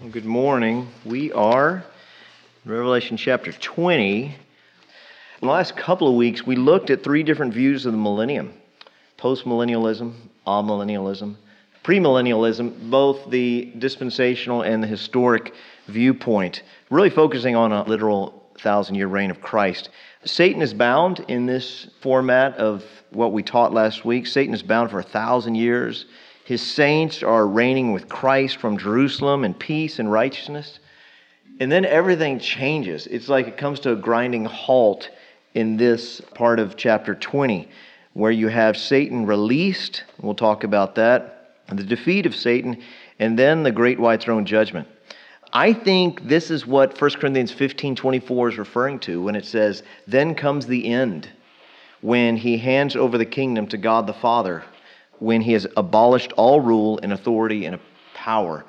Well, good morning. We are in Revelation chapter 20. In the last couple of weeks, we looked at three different views of the millennium: postmillennialism, amillennialism, premillennialism, both the dispensational and the historic viewpoint, really focusing on a literal 1,000-year reign of Christ. Satan is bound in this format of what we taught last week. Satan is bound for 1,000 years. His saints are reigning with Christ from Jerusalem in peace and righteousness. And then everything changes. It's like it comes to a grinding halt in this part of chapter 20, where you have Satan released. We'll talk about that. And the defeat of Satan, and then the great white throne judgment. I think this is what 1 Corinthians 15:24 is referring to when it says, "Then comes the end, when he hands over the kingdom to God the Father, when he has abolished all rule and authority and power."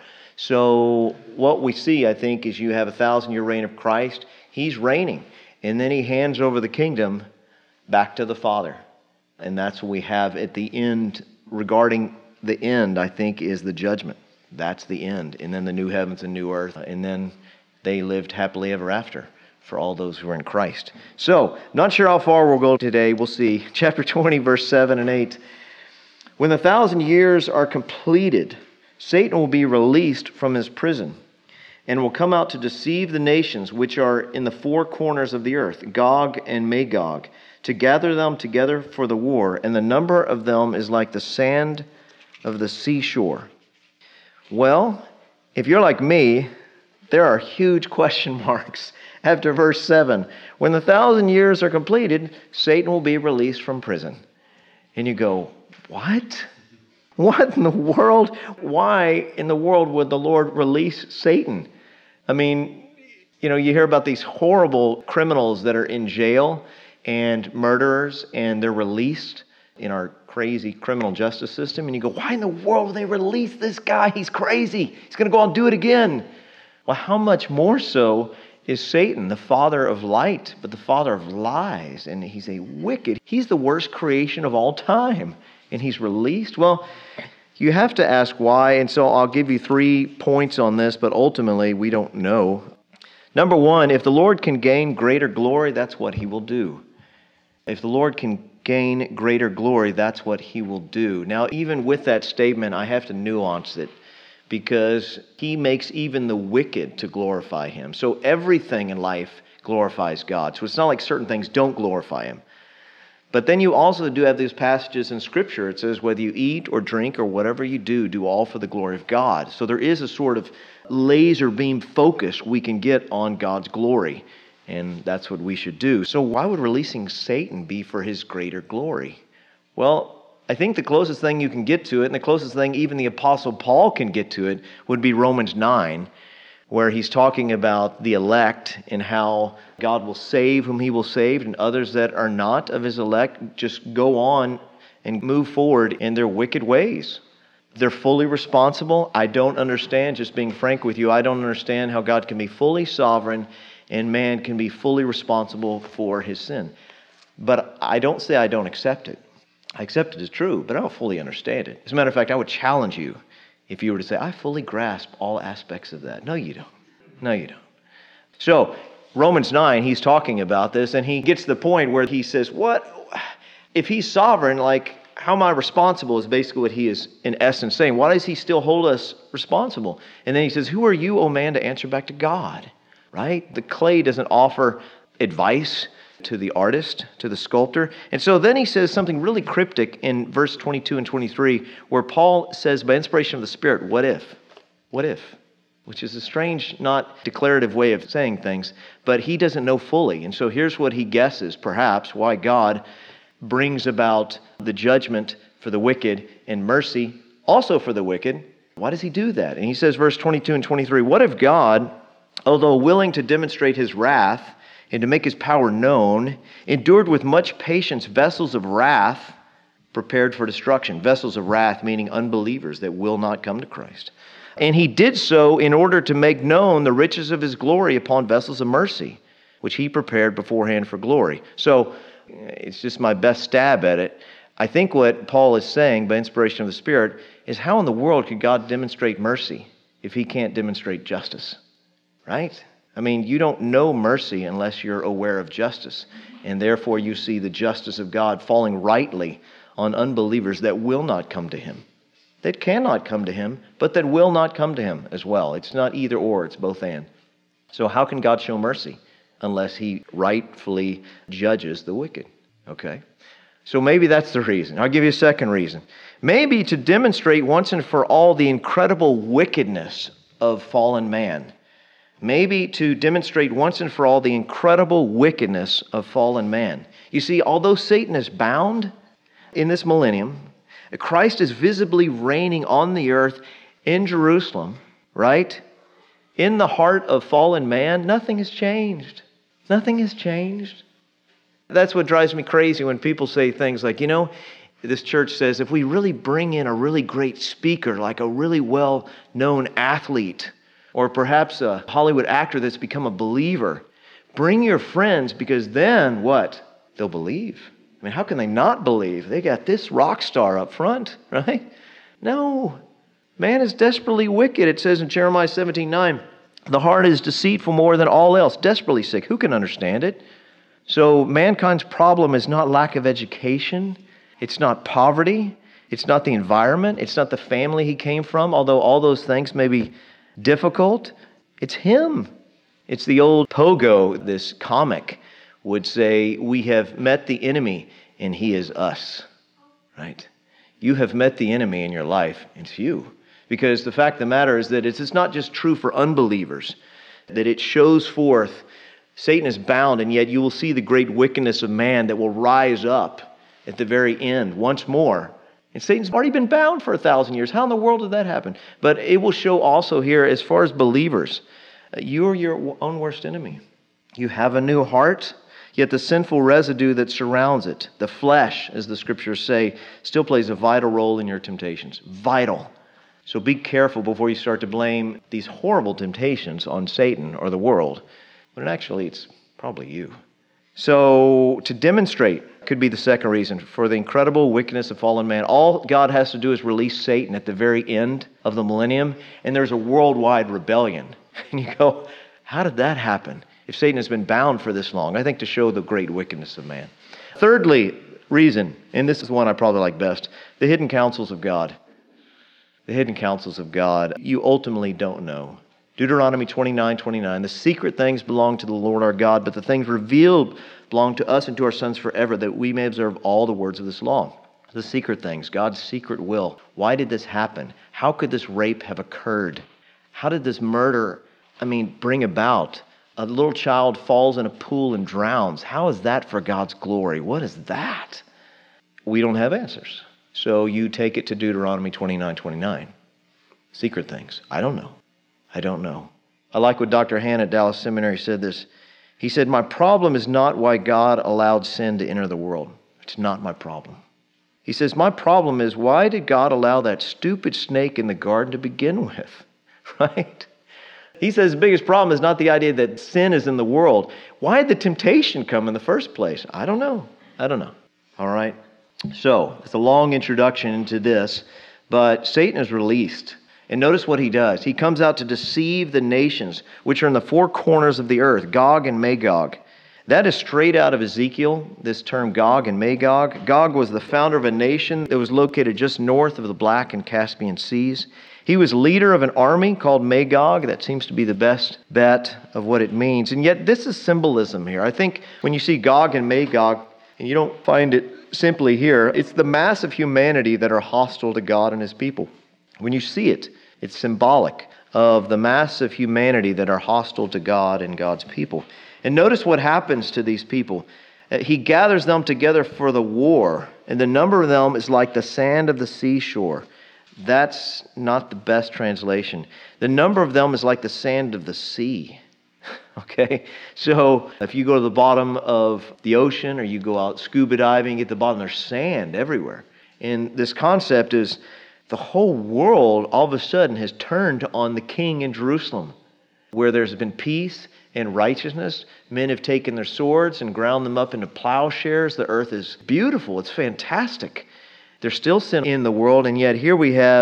So what we see, I think, is you have a 1,000-year reign of Christ. He's reigning, and then he hands over the kingdom back to the Father. And that's what we have at the end. Regarding the end, I think, is the judgment. That's the end. And then the new heavens and new earth. And then they lived happily ever after for all those who are in Christ. So, not sure how far we'll go today. We'll see. Chapter 20, verse 7 and 8. When the 1,000 years are completed, Satan will be released from his prison and will come out to deceive the nations which are in the four corners of the earth, Gog and Magog, to gather them together for the war, and the number of them is like the sand of the seashore. Well, if you're like me, there are huge question marks after verse 7. When the 1,000 years are completed, Satan will be released from prison. And you go, what? What in the world? Why in the world would the Lord release Satan? I mean, you hear about these horrible criminals that are in jail and murderers, and they're released in our crazy criminal justice system. And you go, why in the world would they release this guy? He's crazy. He's going to go out and do it again. Well, how much more so is Satan, the father of light, but the father of lies, and he's a wicked. He's the worst creation of all time. And he's released? Well, you have to ask why, and so I'll give you 3 points on this, but ultimately we don't know. Number 1, if the Lord can gain greater glory, that's what he will do. If the Lord can gain greater glory, that's what he will do. Now, even with that statement, I have to nuance it, because he makes even the wicked to glorify him. So everything in life glorifies God. So it's not like certain things don't glorify him. But then you also do have these passages in Scripture. It says, whether you eat or drink or whatever you do all for the glory of God. So there is a sort of laser beam focus we can get on God's glory. And that's what we should do. So why would releasing Satan be for his greater glory? Well, I think the closest thing you can get to it, and the closest thing even the Apostle Paul can get to it, would be Romans 9, where he's talking about the elect and how God will save whom he will save, and others that are not of his elect just go on and move forward in their wicked ways. They're fully responsible. I don't understand, just being frank with you, I don't understand how God can be fully sovereign and man can be fully responsible for his sin. But I don't say I don't accept it. I accept it as true, but I don't fully understand it. As a matter of fact, I would challenge you if you were to say, I fully grasp all aspects of that. No, you don't. No, you don't. So, Romans 9, he's talking about this, and he gets to the point where he says, what? If he's sovereign, how am I responsible is basically what he is in essence saying. Why does he still hold us responsible? And then he says, who are you, O man, to answer back to God? Right? The clay doesn't offer advice to the artist, to the sculptor. And so then he says something really cryptic in verse 22 and 23, where Paul says, by inspiration of the Spirit, what if? What if? Which is a strange, not declarative way of saying things, but he doesn't know fully. And so here's what he guesses, perhaps, why God brings about the judgment for the wicked and mercy also for the wicked. Why does he do that? And he says, verse 22 and 23, what if God, although willing to demonstrate his wrath and to make his power known, endured with much patience vessels of wrath prepared for destruction. Vessels of wrath meaning unbelievers that will not come to Christ. And he did so in order to make known the riches of his glory upon vessels of mercy, which he prepared beforehand for glory. So it's just my best stab at it. I think what Paul is saying by inspiration of the Spirit is, how in the world could God demonstrate mercy if he can't demonstrate justice, right? I mean, you don't know mercy unless you're aware of justice. And therefore you see the justice of God falling rightly on unbelievers that will not come to him. That cannot come to him, but that will not come to him as well. It's not either or, it's both and. So how can God show mercy unless he rightfully judges the wicked? Okay? So maybe that's the reason. I'll give you a second reason. Maybe to demonstrate once and for all the incredible wickedness of fallen man. Maybe to demonstrate once and for all the incredible wickedness of fallen man. You see, although Satan is bound in this millennium, Christ is visibly reigning on the earth in Jerusalem, right? In the heart of fallen man, nothing has changed. Nothing has changed. That's what drives me crazy when people say things like, this church says if we really bring in a really great speaker, like a really well-known athlete, or perhaps a Hollywood actor that's become a believer, bring your friends because then what? They'll believe. I mean, how can they not believe? They got this rock star up front, right? No. Man is desperately wicked. It says in Jeremiah 17:9, the heart is deceitful more than all else, desperately sick. Who can understand it? So mankind's problem is not lack of education. It's not poverty. It's not the environment. It's not the family he came from, although all those things may be difficult. It's him. It's the old Pogo, this comic, would say, we have met the enemy and he is us, right? You have met the enemy in your life. It's you. Because the fact of the matter is that it's not just true for unbelievers, that it shows forth Satan is bound, and yet you will see the great wickedness of man that will rise up at the very end once more. And Satan's already been bound for 1,000 years. How in the world did that happen? But it will show also here, as far as believers, you're your own worst enemy. You have a new heart, yet the sinful residue that surrounds it, the flesh, as the scriptures say, still plays a vital role in your temptations. Vital. So be careful before you start to blame these horrible temptations on Satan or the world, when actually it's probably you. So to demonstrate could be the second reason for the incredible wickedness of fallen man. All God has to do is release Satan at the very end of the millennium, and there's a worldwide rebellion. And you go, how did that happen if Satan has been bound for this long? I think to show the great wickedness of man. Thirdly, reason, and this is one I probably like best, the hidden counsels of God. The hidden counsels of God. You ultimately don't know. Deuteronomy 29:29, the secret things belong to the Lord our God, but the things revealed belong to us and to our sons forever, that we may observe all the words of this law. The secret things, God's secret will. Why did this happen? How could this rape have occurred? How did this murder, bring about? A little child falls in a pool and drowns. How is that for God's glory? What is that? We don't have answers. So you take it to Deuteronomy 29:29. Secret things. I don't know. I like what Dr. Hanna at Dallas Seminary said this. He said, my problem is not why God allowed sin to enter the world. It's not my problem. He says, my problem is why did God allow that stupid snake in the garden to begin with? Right? He says the biggest problem is not the idea that sin is in the world. Why did the temptation come in the first place? I don't know. All right? So, it's a long introduction into this, but Satan is released. And notice what he does. He comes out to deceive the nations, which are in the four corners of the earth, Gog and Magog. That is straight out of Ezekiel, this term Gog and Magog. Gog was the founder of a nation that was located just north of the Black and Caspian Seas. He was leader of an army called Magog. That seems to be the best bet of what it means. And yet this is symbolism here. I think when you see Gog and Magog, and you don't find it simply here, it's the mass of humanity that are hostile to God and His people. When you see it, it's symbolic of the mass of humanity that are hostile to God and God's people. And notice what happens to these people. He gathers them together for the war, and the number of them is like the sand of the seashore. That's not the best translation. The number of them is like the sand of the sea. Okay? So if you go to the bottom of the ocean or you go out scuba diving, at the bottom there's sand everywhere. And this concept is the whole world all of a sudden has turned on the king in Jerusalem. Where there's been peace and righteousness, men have taken their swords and ground them up into plowshares. The earth is beautiful. It's fantastic. There's still sin in the world, and yet here we have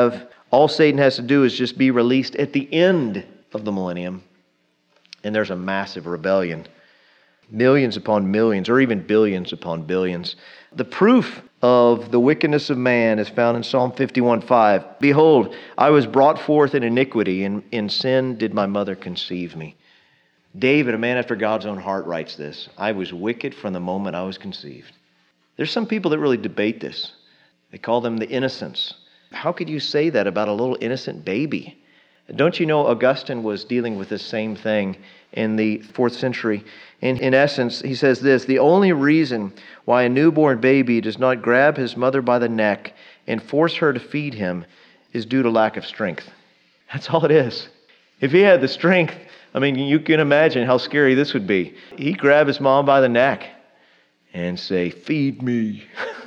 All Satan has to do is just be released at the end of the millennium, and there's a massive rebellion. Millions upon millions, or even billions upon billions. The proof of the wickedness of man is found in Psalm 51:5. Behold, I was brought forth in iniquity, and in sin did my mother conceive me. David, a man after God's own heart, writes this. I was wicked from the moment I was conceived. There's some people that really debate this. They call them the innocents. How could you say that about a little innocent baby? Don't you know Augustine was dealing with this same thing in the 4th century? In essence, he says this, the only reason why a newborn baby does not grab his mother by the neck and force her to feed him is due to lack of strength. That's all it is. If he had the strength, I mean, you can imagine how scary this would be. He'd grab his mom by the neck and say, feed me.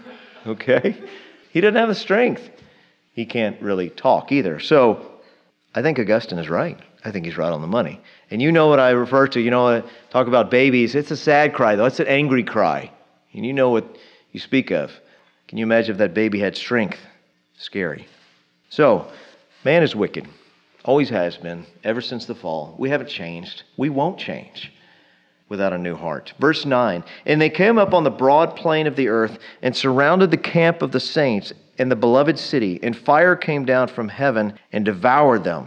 Okay? He doesn't have the strength. He can't really talk either. So I think Augustine is right. I think he's right on the money. And you know what I refer to, talk about babies. It's a sad cry, though. It's an angry cry. And you know what you speak of. Can you imagine if that baby had strength? Scary. So, man is wicked. Always has been, ever since the fall. We haven't changed. We won't change without a new heart. Verse 9, and they came up on the broad plain of the earth and surrounded the camp of the saints and the beloved city, and fire came down from heaven and devoured them.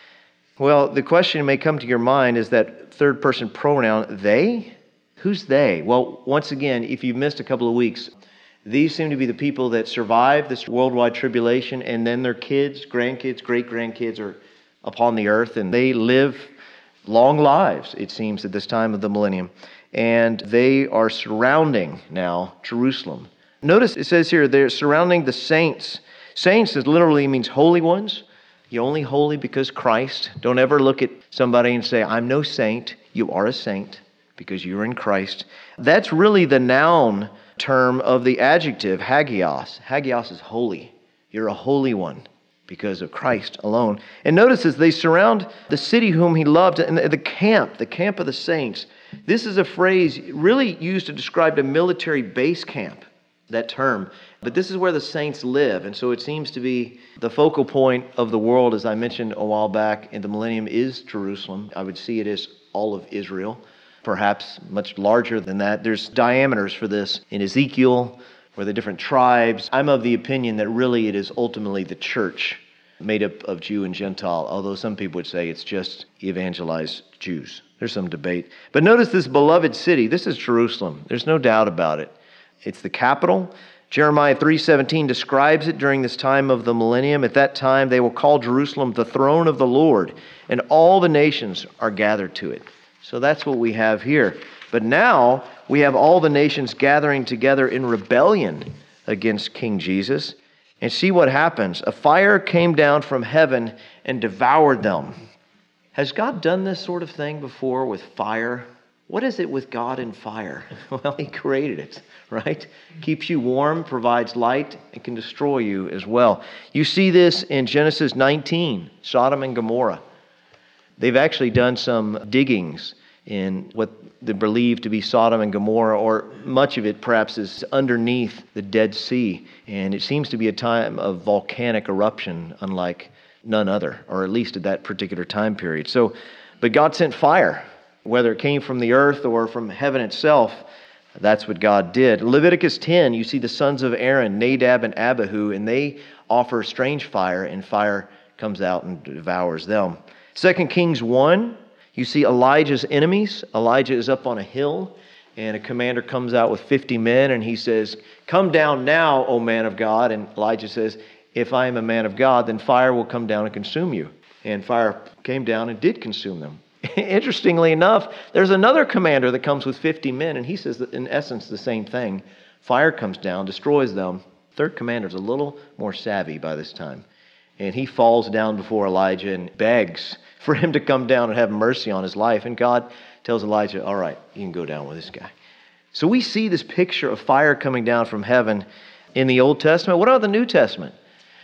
Well, the question may come to your mind is that third person pronoun, they? Who's they? Well, once again, if you missed a couple of weeks, these seem to be the people that survived this worldwide tribulation, and then their kids, grandkids, great-grandkids are upon the earth, and they live long lives, it seems, at this time of the millennium. And they are surrounding now Jerusalem. Notice it says here, they're surrounding the saints. Saints literally means holy ones. You're only holy because Christ. Don't ever look at somebody and say, I'm no saint. You are a saint because you're in Christ. That's really the noun term of the adjective, hagios. Hagios is holy. You're a holy one because of Christ alone. And notice as they surround the city whom he loved, and the camp of the saints. This is a phrase really used to describe a military base camp, that term. But this is where the saints live, and so it seems to be the focal point of the world, as I mentioned a while back, in the millennium is Jerusalem. I would see it as all of Israel, perhaps much larger than that. There's diameters for this in Ezekiel, where the different tribes. I'm of the opinion that really it is ultimately the church made up of Jew and Gentile, although some people would say it's just evangelized Jews. There's some debate. But notice this beloved city. This is Jerusalem. There's no doubt about it. It's the capital. Jeremiah 3:17 describes it during this time of the millennium. At that time, they will call Jerusalem the throne of the Lord, and all the nations are gathered to it. So that's what we have here. But now we have all the nations gathering together in rebellion against King Jesus. And see what happens. A fire came down from heaven and devoured them. Has God done this sort of thing before with fire? What is it with God and fire? Well, He created it, right? Keeps you warm, provides light, and can destroy you as well. You see this in Genesis 19, Sodom and Gomorrah. They've actually done some diggings in what they believe to be Sodom and Gomorrah, or much of it perhaps is underneath the Dead Sea. And it seems to be a time of volcanic eruption, unlike none other, or at least at that particular time period. But God sent fire. Whether it came from the earth or from heaven itself, that's what God did. Leviticus 10, you see the sons of Aaron, Nadab and Abihu, and they offer strange fire, and fire comes out and devours them. 2 Kings 1, you see Elijah's enemies. Elijah is up on a hill, and a commander comes out with 50 men, and he says, "Come down now, O man of God." And Elijah says, "If I am a man of God, then fire will come down and consume you." And fire came down and did consume them. Interestingly enough, there's another commander that comes with 50 men, and he says that in essence the same thing. Fire comes down, destroys them. Third commander's a little more savvy by this time. And he falls down before Elijah and begs for him to come down and have mercy on his life. And God tells Elijah, all right, you can go down with this guy. So we see this picture of fire coming down from heaven in the Old Testament. What about the New Testament?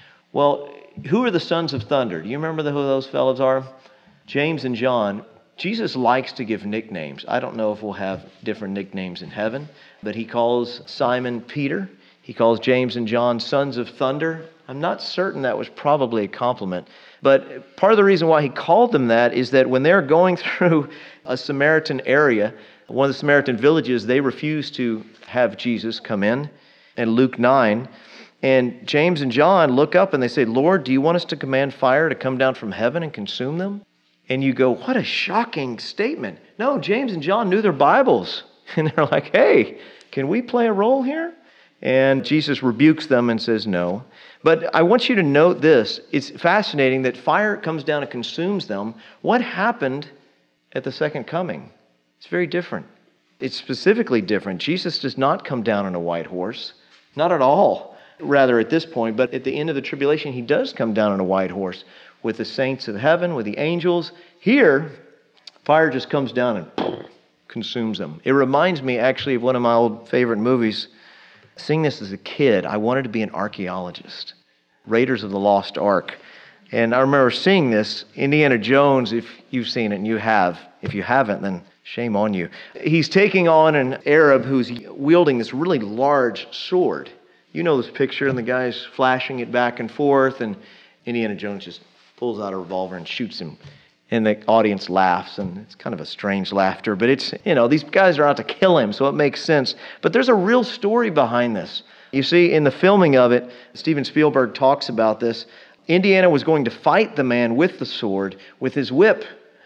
Well, who are the sons of thunder? Do you remember who those fellows are? James and John. Jesus likes to give nicknames. I don't know if we'll have different nicknames in heaven, but he calls Simon Peter. He calls James and John sons of thunder. I'm not certain that was probably a compliment. But part of the reason why he called them that is that when they're going through a Samaritan area, one of the Samaritan villages, they refused to have Jesus come in Luke 9. And James and John look up and they say, Lord, do you want us to command fire to come down from heaven and consume them? And you go, what a shocking statement. No, James and John knew their Bibles. And they're like, hey, can we play a role here? And Jesus rebukes them and says no. But I want you to note this. It's fascinating that fire comes down and consumes them. What happened at the second coming? It's very different. It's specifically different. Jesus does not come down on a white horse. Not at all. Rather at this point, but at the end of the tribulation, he does come down on a white horse with the saints of heaven, with the angels. Here, fire just comes down and consumes them. It reminds me actually of one of my old favorite movies. Seeing this as a kid, I wanted to be an archaeologist. Raiders of the Lost Ark. And I remember seeing this, Indiana Jones, if you've seen it, and you have. If you haven't, then shame on you. He's taking on an Arab who's wielding this really large sword. You know this picture, and the guy's flashing it back and forth, and Indiana Jones just pulls out a revolver and shoots him. And the audience laughs, and it's kind of a strange laughter, but it's, these guys are out to kill him, so it makes sense. But there's a real story behind this. You see, in the filming of it, Steven Spielberg talks about this. Indiana was going to fight the man with the sword with his whip.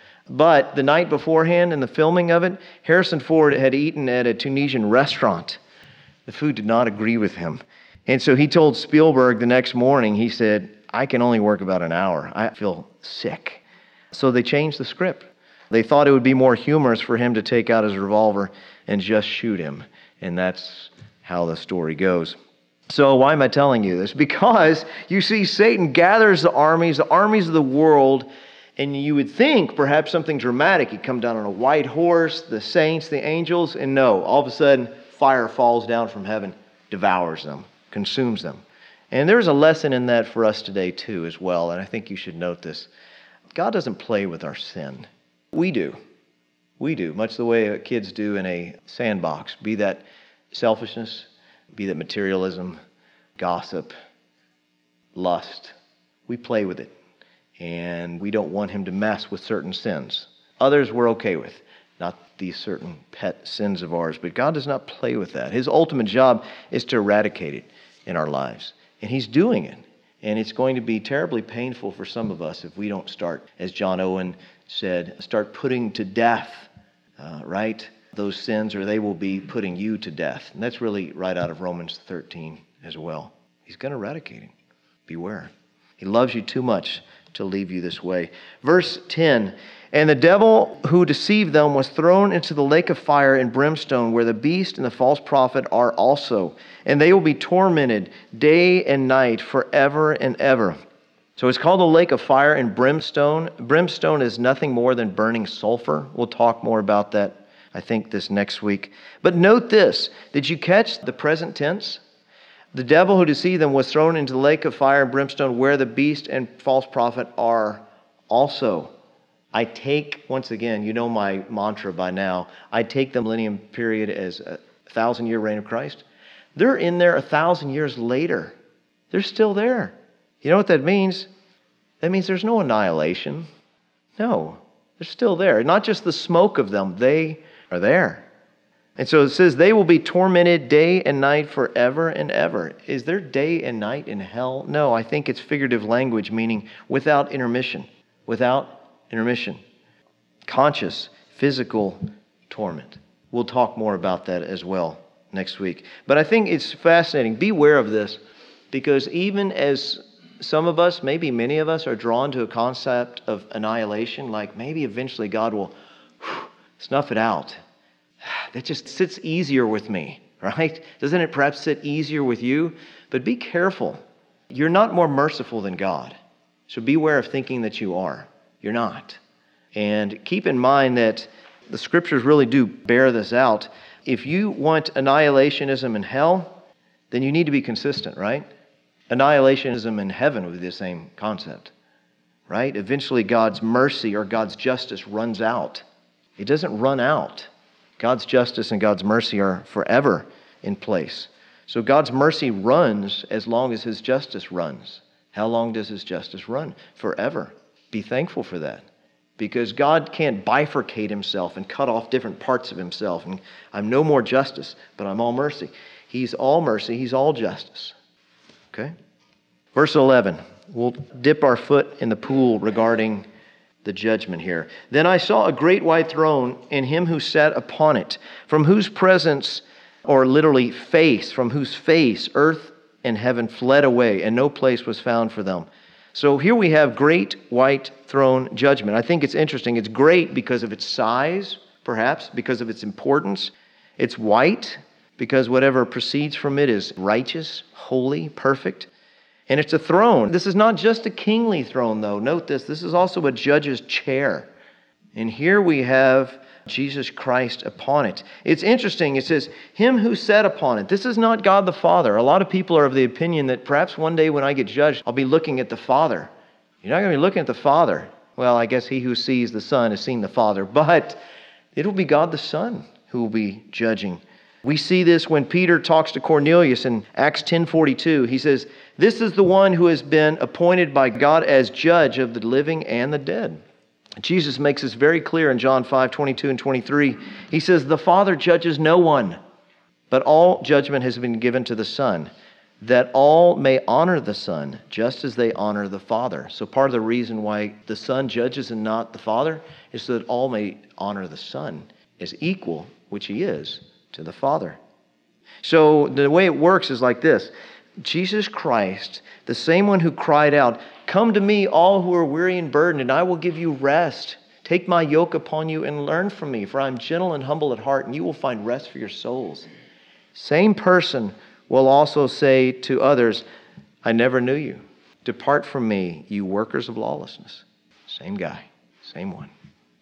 But the night beforehand, in the filming of it, Harrison Ford had eaten at a Tunisian restaurant. The food did not agree with him. And so he told Spielberg the next morning, he said, I can only work about an hour. I feel sick. So they changed the script. They thought it would be more humorous for him to take out his revolver and just shoot him. And that's how the story goes. So why am I telling you this? Because you see Satan gathers the armies of the world, and you would think perhaps something dramatic. He'd come down on a white horse, the saints, the angels, and no, all of a sudden, fire falls down from heaven, devours them, consumes them. And there's a lesson in that for us today too as well, and I think you should note this. God doesn't play with our sin. We do. We do, much the way kids do in a sandbox, be that selfishness, be that materialism, gossip, lust. We play with it, and we don't want him to mess with certain sins. Others we're okay with. Not these certain pet sins of ours, but God does not play with that. His ultimate job is to eradicate it in our lives, and he's doing it. And it's going to be terribly painful for some of us if we don't start, as John Owen said, start putting to death, right, those sins, or they will be putting you to death. And that's really right out of Romans 13 as well. He's going to eradicate it. Beware. He loves you too much to leave you this way. Verse 10, and the devil who deceived them was thrown into the lake of fire and brimstone, where the beast and the false prophet are also. And they will be tormented day and night forever and ever. So it's called the lake of fire and brimstone. Brimstone is nothing more than burning sulfur. We'll talk more about that, I think, this next week. But note this. Did you catch the present tense? The devil who deceived them was thrown into the lake of fire and brimstone, where the beast and false prophet are also. I take, once again, you know my mantra by now, I take the millennium period as a 1,000-year reign of Christ. They're in there 1,000 years later. They're still there. You know what that means? That means there's no annihilation. No, they're still there. Not just the smoke of them, they are there. And so it says they will be tormented day and night forever and ever. Is there day and night in hell? No, I think it's figurative language, meaning without intermission. Without intermission. Conscious, physical torment. We'll talk more about that as well next week. But I think it's fascinating. Beware of this, because even as some of us, maybe many of us, are drawn to a concept of annihilation, like maybe eventually God will snuff it out. That just sits easier with me, right? Doesn't it perhaps sit easier with you? But be careful. You're not more merciful than God. So beware of thinking that you are. You're not. And keep in mind that the scriptures really do bear this out. If you want annihilationism in hell, then you need to be consistent, right? Annihilationism in heaven would be the same concept, right? Eventually God's mercy or God's justice runs out. It doesn't run out. God's justice and God's mercy are forever in place. So God's mercy runs as long as His justice runs. How long does His justice run? Forever. Be thankful for that. Because God can't bifurcate Himself and cut off different parts of Himself. And I'm no more justice, but I'm all mercy. He's all mercy. He's all justice. Okay? Verse 11. We'll dip our foot in the pool regarding the judgment here. Then I saw a great white throne and Him who sat upon it, from whose presence, or literally face, from whose face earth and heaven fled away, and no place was found for them. So here we have great white throne judgment. I think it's interesting. It's great because of its size, perhaps, because of its importance. It's white because whatever proceeds from it is righteous, holy, perfect. And it's a throne. This is not just a kingly throne, though. Note this. This is also a judge's chair. And here we have Jesus Christ upon it. It's interesting. It says, Him who sat upon it. This is not God the Father. A lot of people are of the opinion that perhaps one day when I get judged, I'll be looking at the Father. You're not going to be looking at the Father. Well, I guess he who sees the Son has seen the Father. But it'll be God the Son who will be judging. We see this when Peter talks to Cornelius in Acts 10:42. He says, this is the one who has been appointed by God as judge of the living and the dead. Jesus makes this very clear in John 5:22 and 23. He says, the Father judges no one, but all judgment has been given to the Son, that all may honor the Son, just as they honor the Father. So part of the reason why the Son judges and not the Father is so that all may honor the Son as equal, which He is, to the Father. So the way it works is like this. Jesus Christ, the same one who cried out, come to me, all who are weary and burdened, and I will give you rest. Take my yoke upon you and learn from me, for I am gentle and humble at heart, and you will find rest for your souls. Same person will also say to others, I never knew you. Depart from me, you workers of lawlessness. Same guy, same one.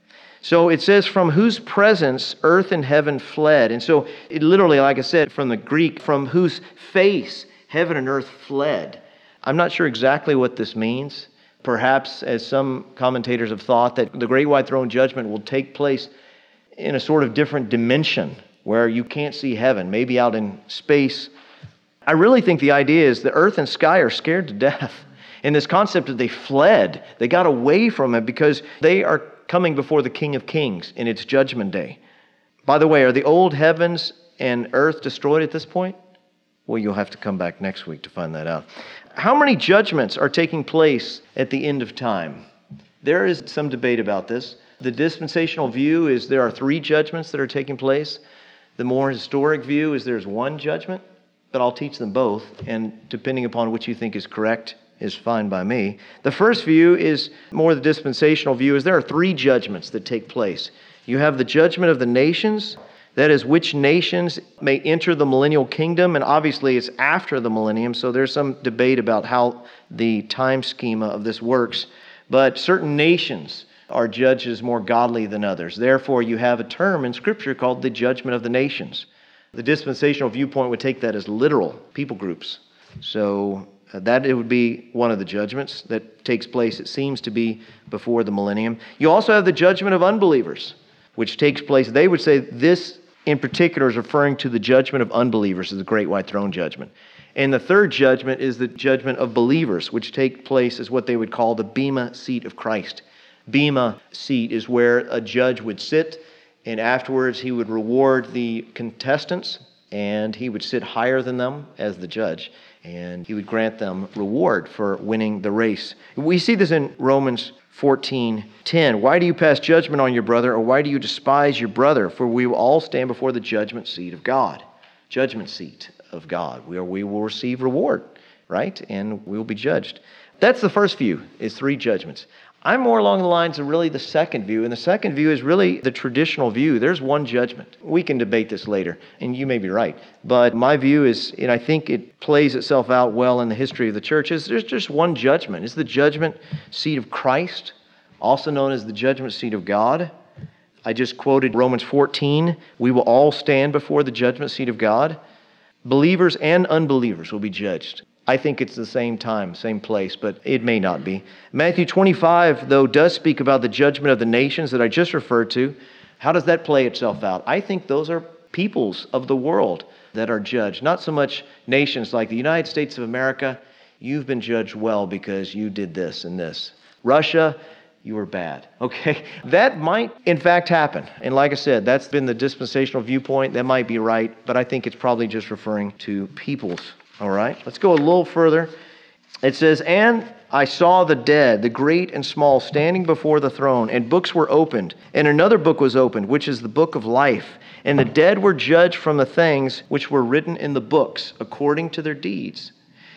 So it says, from whose presence earth and heaven fled. And so it literally, like I said, from the Greek, from whose face heaven and earth fled. I'm not sure exactly what this means. Perhaps, as some commentators have thought, that the great white throne judgment will take place in a sort of different dimension where you can't see heaven, maybe out in space. I really think the idea is the earth and sky are scared to death. And this concept that they fled, they got away from it because they are coming before the King of Kings in its judgment day. By the way, are the old heavens and earth destroyed at this point? Well, you'll have to come back next week to find that out. How many judgments are taking place at the end of time? There is some debate about this. The dispensational view is there are 3 judgments that are taking place. The more historic view is there's 1 judgment, but I'll teach them both, and depending upon which you think is correct is fine by me. The first view is more the dispensational view, is there are 3 judgments that take place. You have the judgment of the nations, that is, which nations may enter the millennial kingdom, and obviously it's after the millennium, so there's some debate about how the time schema of this works. But certain nations are judged as more godly than others. Therefore, you have a term in Scripture called the judgment of the nations. The dispensational viewpoint would take that as literal people groups. So that it would be one of the judgments that takes place, it seems to be, before the millennium. You also have the judgment of unbelievers, which takes place. They would say this in particular is referring to the judgment of unbelievers as the great white throne judgment. And the third judgment is the judgment of believers, which take place as what they would call the Bema seat of Christ. Bema seat is where a judge would sit, and afterwards he would reward the contestants, and he would sit higher than them as the judge, and he would grant them reward for winning the race. We see this in Romans 14:10. Why do you pass judgment on your brother, or why do you despise your brother? For we will all stand before the judgment seat of God. Judgment seat of God, where we will receive reward, right? And we will be judged. That's the first view, is 3 judgments. I'm more along the lines of really the second view, and the second view is really the traditional view. There's 1 judgment. We can debate this later, and you may be right. But my view is, and I think it plays itself out well in the history of the church, is there's just 1 judgment. It's the judgment seat of Christ, also known as the judgment seat of God. I just quoted Romans 14. We will all stand before the judgment seat of God. Believers and unbelievers will be judged. I think it's the same time, same place, but it may not be. Matthew 25, though, does speak about the judgment of the nations that I just referred to. How does that play itself out? I think those are peoples of the world. that are judged. Not so much nations like the United States of America. You've been judged well because you did this and this. Russia, you were bad. Okay? That might, in fact, happen. And like I said, that's been the dispensational viewpoint. That might be right, but I think it's probably just referring to peoples. All right? Let's go a little further. It says, "And I saw the dead, the great and small, standing before the throne, and books were opened. And another book was opened, which is the book of life. And the dead were judged from the things which were written in the books, according to their deeds."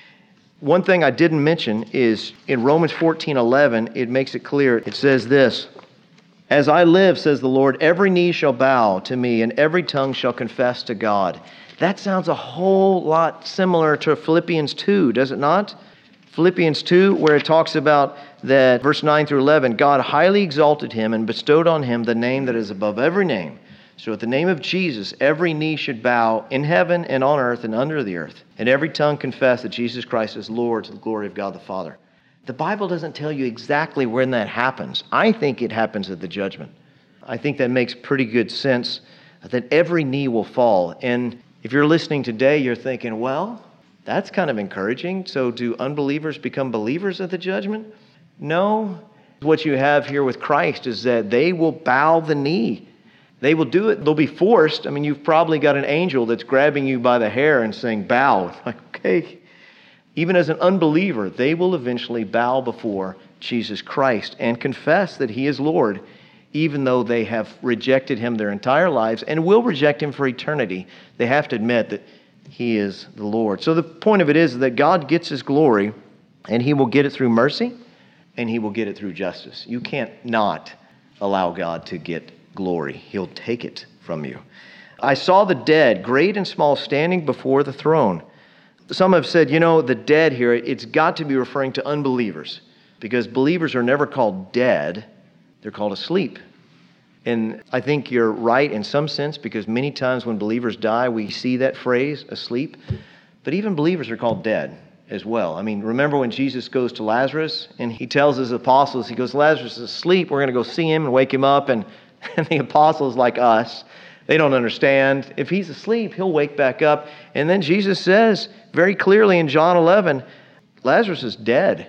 One thing I didn't mention is in Romans 14:11, it makes it clear. It says this, "As I live, says the Lord, every knee shall bow to me, and every tongue shall confess to God." That sounds a whole lot similar to Philippians 2, does it not? Philippians 2, where it talks about that, verse 9 through 11, "God highly exalted him and bestowed on him the name that is above every name. So at the name of Jesus, every knee should bow in heaven and on earth and under the earth, and every tongue confess that Jesus Christ is Lord to the glory of God the Father." The Bible doesn't tell you exactly when that happens. I think it happens at the judgment. I think that makes pretty good sense, that every knee will fall. And if you're listening today, you're thinking, well, that's kind of encouraging. So do unbelievers become believers at the judgment? No. What you have here with Christ is that they will bow the knee. They will do it. They'll be forced. I mean, you've probably got an angel that's grabbing you by the hair and saying, bow. Like, okay. Even as an unbeliever, they will eventually bow before Jesus Christ and confess that he is Lord, even though they have rejected him their entire lives and will reject him for eternity. They have to admit that he is the Lord. So the point of it is that God gets his glory, and he will get it through mercy, and he will get it through justice. You can't not allow God to get glory. He'll take it from you. "I saw the dead, great and small, standing before the throne." Some have said, the dead here, it's got to be referring to unbelievers, because believers are never called dead. They're called asleep. And I think you're right in some sense, because many times when believers die, we see that phrase, asleep. But even believers are called dead as well. I mean, remember when Jesus goes to Lazarus and he tells his apostles, he goes, "Lazarus is asleep. We're going to go see him and wake him up." And the apostles, like us, they don't understand. If he's asleep, he'll wake back up. And then Jesus says very clearly in John 11, Lazarus is dead.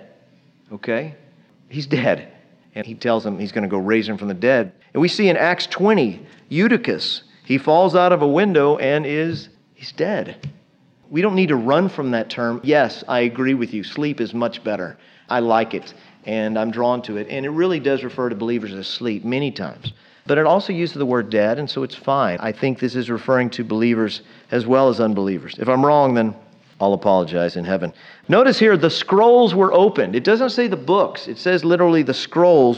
Okay? He's dead. And he tells them he's going to go raise him from the dead. And we see in Acts 20, Eutychus, he falls out of a window and he's dead. We don't need to run from that term. Yes, I agree with you. Sleep is much better. I like it, and I'm drawn to it. And it really does refer to believers as asleep many times. But it also uses the word dead, and so it's fine. I think this is referring to believers as well as unbelievers. If I'm wrong, then I'll apologize in heaven. Notice here, the scrolls were opened. It doesn't say the books. It says literally the scrolls.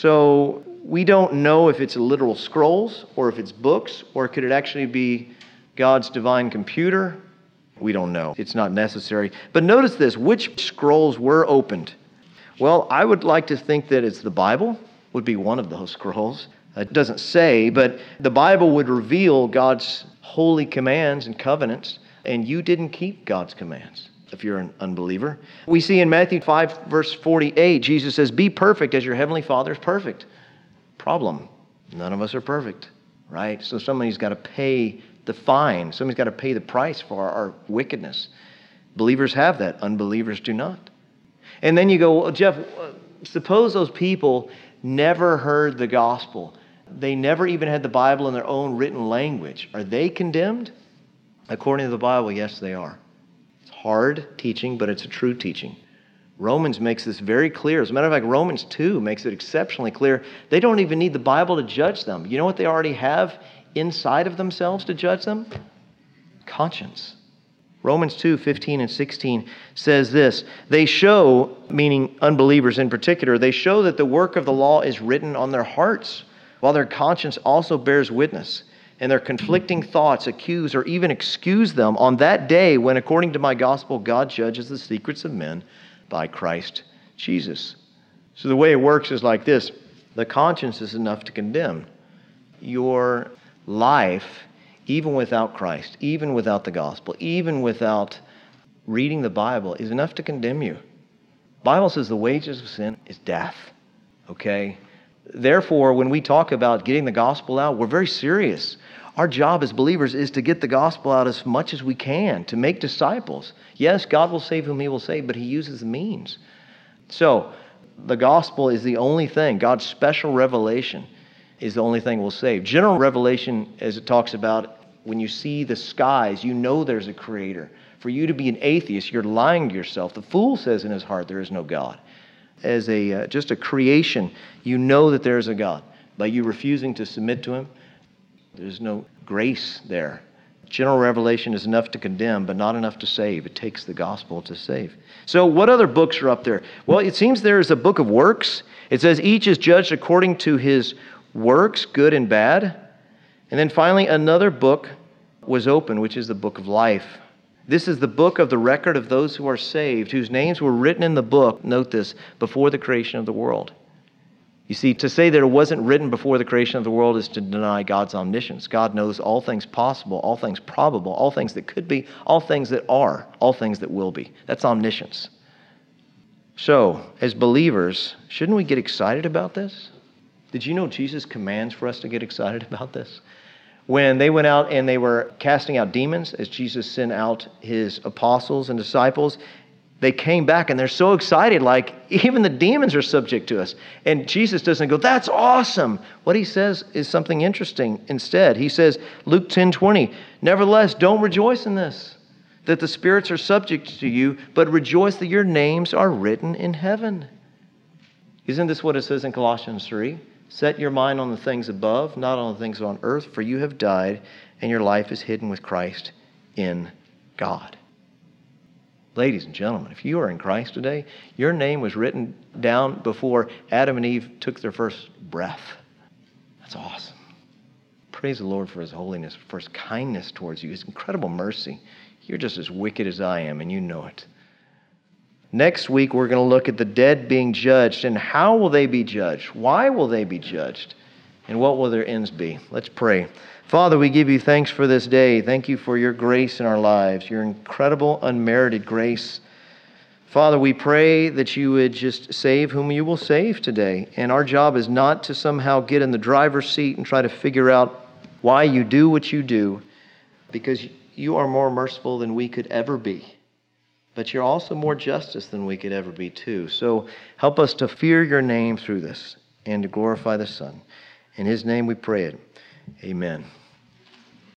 So we don't know if it's literal scrolls or if it's books, or could it actually be God's divine computer? We don't know. It's not necessary. But notice this, which scrolls were opened? Well, I would like to think that it's the Bible would be one of those scrolls. It doesn't say, but the Bible would reveal God's holy commands and covenants, and you didn't keep God's commands if you're an unbeliever. We see in Matthew 5, verse 48, Jesus says, "Be perfect as your heavenly Father is perfect." Problem, none of us are perfect, right? So somebody's got to pay the fine. Somebody's got to pay the price for our wickedness. Believers have that. Unbelievers do not. And then you go, well, Jeff, suppose those people never heard the gospel. They never even had the Bible in their own written language. Are they condemned? According to the Bible, yes, they are. It's hard teaching, but it's a true teaching. Romans makes this very clear. As a matter of fact, Romans 2 makes it exceptionally clear. They don't even need the Bible to judge them. You know what they already have inside of themselves to judge them? Conscience. Romans 2, 15 and 16 says this, "They show," meaning unbelievers in particular, "they show that the work of the law is written on their hearts, while their conscience also bears witness, and their conflicting thoughts accuse or even excuse them on that day when, according to my gospel, God judges the secrets of men by Christ Jesus." So the way it works is like this. The conscience is enough to condemn. Your life, even without Christ, even without the gospel, even without reading the Bible, is enough to condemn you. The Bible says the wages of sin is death. Okay? Therefore, when we talk about getting the gospel out, we're very serious. Our job as believers is to get the gospel out as much as we can, to make disciples. Yes, God will save whom He will save, but He uses the means. So, the gospel is the only thing. God's special revelation is the only thing will save. General revelation, as it talks about, when you see the skies, you know there's a creator. For you to be an atheist, you're lying to yourself. The fool says in his heart, there is no God. As just a creation, you know that there is a God. By you refusing to submit to Him, there's no grace there. General revelation is enough to condemn, but not enough to save. It takes the gospel to save. So what other books are up there? Well, it seems there is a book of works. It says each is judged according to his works, good and bad. And then finally, another book was opened, which is the book of life. This is the book of the record of those who are saved, whose names were written in the book, note this, before the creation of the world. You see, to say that it wasn't written before the creation of the world is to deny God's omniscience. God knows all things possible, all things probable, all things that could be, all things that are, all things that will be. That's omniscience. So, as believers, shouldn't we get excited about this? Did you know Jesus commands for us to get excited about this? When they went out and they were casting out demons, as Jesus sent out His apostles and disciples, they came back and they're so excited, like even the demons are subject to us. And Jesus doesn't go, that's awesome. What He says is something interesting instead. He says, Luke 10:20, nevertheless, don't rejoice in this, that the spirits are subject to you, but rejoice that your names are written in heaven. Isn't this what it says in Colossians 3? Set your mind on the things above, not on the things on earth, for you have died, and your life is hidden with Christ in God. Ladies and gentlemen, if you are in Christ today, your name was written down before Adam and Eve took their first breath. That's awesome. Praise the Lord for His holiness, for His kindness towards you, His incredible mercy. You're just as wicked as I am, and you know it. Next week, we're going to look at the dead being judged, and how will they be judged? Why will they be judged? And what will their ends be? Let's pray. Father, we give You thanks for this day. Thank You for Your grace in our lives, Your incredible, unmerited grace. Father, we pray that You would just save whom You will save today. And our job is not to somehow get in the driver's seat and try to figure out why You do what You do, because You are more merciful than we could ever be. But You're also more justice than we could ever be too. So help us to fear Your name through this and to glorify the Son. In His name we pray it. Amen.